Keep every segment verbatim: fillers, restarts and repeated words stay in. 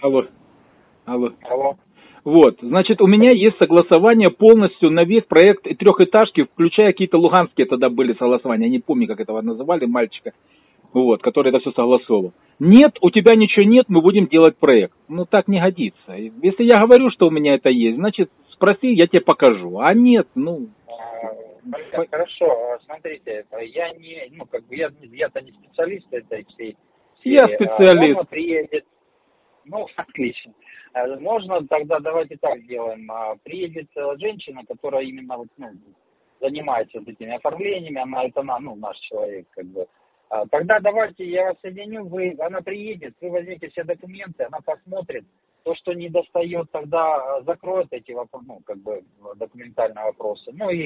Алло. Алло. Алло. Вот, значит, у меня есть согласование полностью на весь проект трехэтажки, включая какие-то луганские тогда были согласования, я не помню, как этого называли, мальчика, вот, который это все согласовывал. Нет, у тебя ничего нет, мы будем делать проект. Ну, так не годится. Если я говорю, что у меня это есть, значит, спроси, я тебе покажу. А нет, ну... А, хорошо, смотрите, я не, ну, как бы, я, я-то не специалист этой всей... Я специалист. Он приедет, ну, отлично. Можно тогда, давайте так сделаем. Приедет женщина, которая именно вот, ну, занимается вот этими оформлениями, она это она, ну, наш человек, как бы. Тогда давайте я вас соединю, вы, она приедет, вы возьмите все документы, она посмотрит. То, что не достает, тогда закроет эти вопросы, ну, как бы, документальные вопросы. Ну и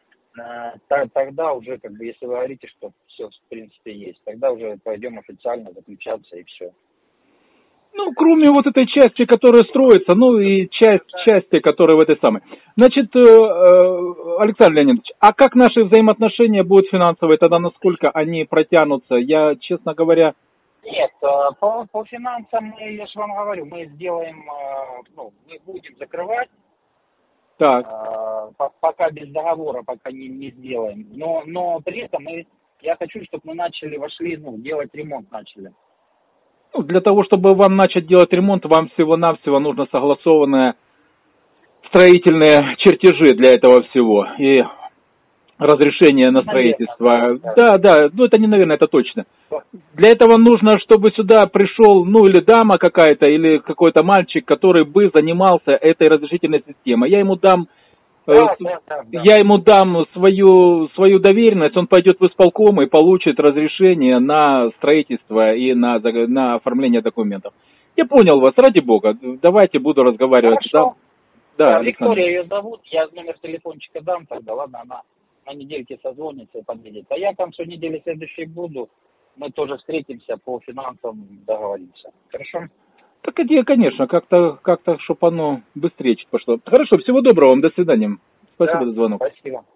э, тогда уже, как бы, если вы говорите, что все, в принципе, есть, тогда уже пойдем официально заключаться и все. Ну, кроме вот этой части, которая строится, ну и часть части, которая в этой самой. Значит, Александр Леонидович, а как наши взаимоотношения будут финансовые, тогда насколько они протянутся? Я, честно говоря... Нет, по, по финансам, я же вам говорю, мы сделаем, ну, мы будем закрывать. Так. Пока без договора, пока не, не сделаем. Но, но при этом мы, я хочу, чтобы мы начали, вошли, ну, делать ремонт начали. Ну, для того, чтобы вам начать делать ремонт, вам всего-навсего нужно согласованные строительные чертежи для этого всего. И разрешение на строительство. Наверное, да, да, да, ну это не наверное, это точно. Для этого нужно, чтобы сюда пришел, ну или дама какая-то, или какой-то мальчик, который бы занимался этой разрешительной системой. Я ему дам... Да, да, да, да. Я ему дам свою, свою доверенность, он пойдет в исполком и получит разрешение на строительство и на, на оформление документов. Я понял вас, ради бога, давайте буду разговаривать. Хорошо. Да, да, Виктория ее зовут, я номер телефончика дам тогда, ладно, она на недельке созвонится и подъедет. А я там всю неделю следующей буду, мы тоже встретимся, по финансам договоримся. Хорошо? Так, конечно, как-то, как-то, чтобы оно быстрее чуть пошло. Хорошо, всего доброго вам, до свидания. Спасибо да, за звонок. Спасибо.